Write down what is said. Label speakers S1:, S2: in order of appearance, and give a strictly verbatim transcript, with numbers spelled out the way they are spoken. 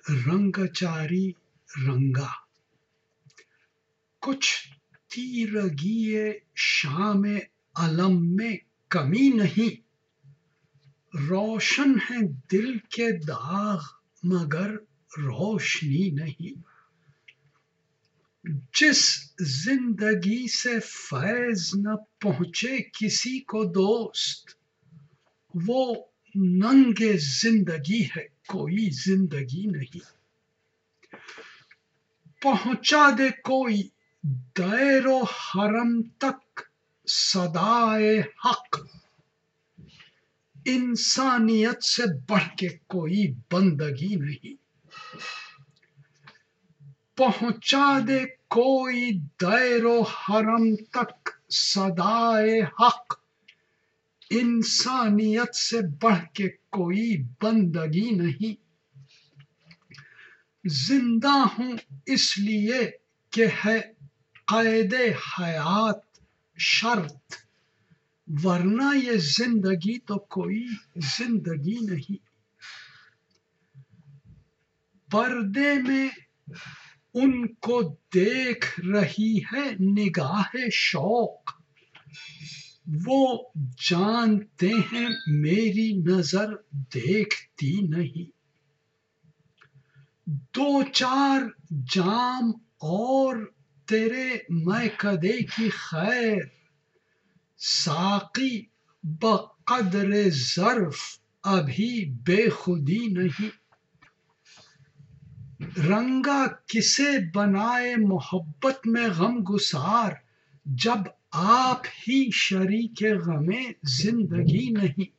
S1: رنگچاری رنگا، کچھ تیرگی شام علم میں کمی نہیں، روشن ہے دل کے داغ مگر روشنی نہیں، جس زندگی سے فیض نہ پہنچے کسی کو دوست، وہ ننگ زندگی ہے کوئی زندگی نہیں، پہنچا دے کوئی دیر و حرم تک صدائے حق، انسانیت سے بڑھ کے کوئی بندگی نہیں، پہنچا دے کوئی دیر و حرم تک صدائے حق، انسانیت سے بڑھ کے کوئی بندگی نہیں، زندہ ہوں اس لیے کہ ہے قید حیات شرط، ورنہ یہ زندگی تو کوئی زندگی نہیں، پردے میں ان کو دیکھ رہی ہے نگاہ شوق، وہ جانتے ہیں میری نظر دیکھتی نہیں، دو چار جام اور تیرے میکدے کی خیر، ساقی بقدر ظرف ابھی بے خودی نہیں، رنگا کسے بنائے محبت میں غم گسار، جب آپ ہی شریک غم زندگی نہیں،